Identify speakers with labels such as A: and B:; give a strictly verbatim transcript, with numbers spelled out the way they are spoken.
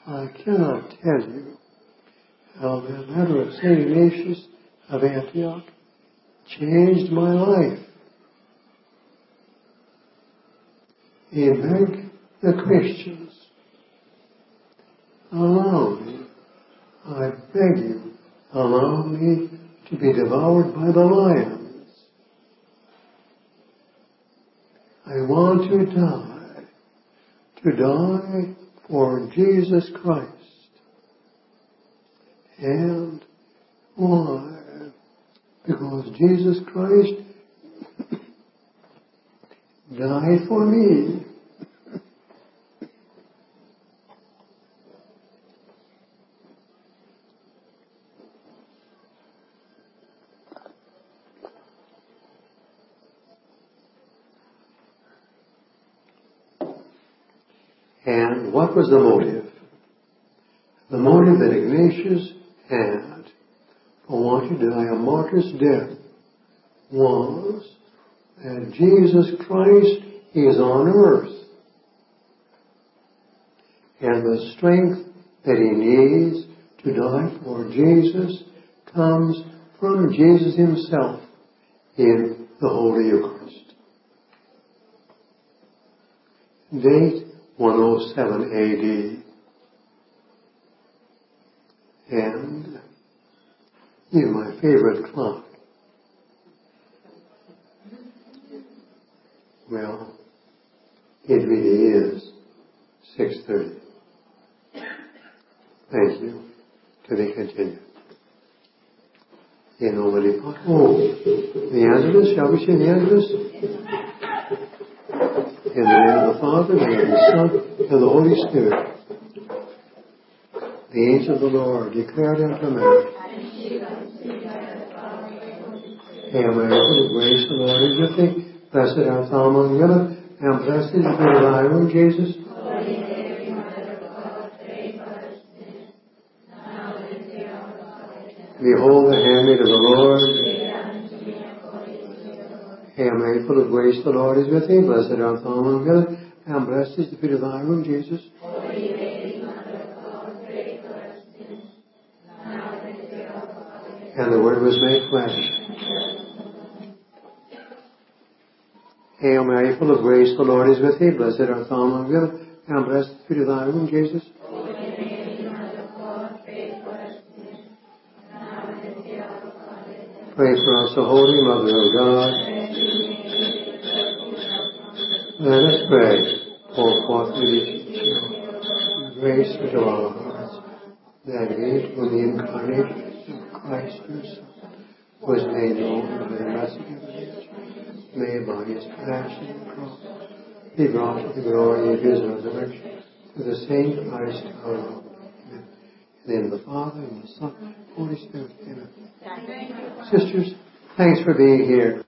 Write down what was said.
A: I cannot tell you how the letter of Saint Ignatius of Antioch changed my life. He begged the Christians, allow me, I beg you, allow me to be devoured by the lions. I want to die, to die for Jesus Christ. And why? Because Jesus Christ died for me. And what was the motive? The motive that Ignatius had for wanting to die a martyr's death was that Jesus Christ is on earth. And the strength that he needs to die for Jesus comes from Jesus himself in the Holy Eucharist. Date one oh seven A D. And here's my favorite clock. Well, it really is six thirty. Thank you. To be continued. In nomine Patris. Oh, the Angelus. Shall we say the Angelus? In the name of the Father, and of the Son, and the Holy Spirit. The angel of the Lord declared unto Mary, Hail Mary, full of grace, the Lord is with thee. Blessed art thou among women, and blessed is the fruit of thy womb, Jesus. Behold the handmaid of the Lord. Hail Mary, full of grace, the Lord is with thee. Blessed art thou among women, and blessed is the fruit of thy womb, Jesus. And the Word was made flesh. Hail Mary, full of grace, the Lord is with thee. Blessed art thou among women, and blessed is the fruit of thy womb, Jesus. Pray for us, O Holy Mother of God. Let us pray. Pour forth the grace into our hearts, that it, with the incarnation of Christ your Son, was made known by the message of the age, may by his passion and cross be brought to the glory of his resurrection, through the same Christ our Lord. Amen. In the name of the Father, and the Son, and the Holy Spirit. Amen. Sisters, thanks for being here.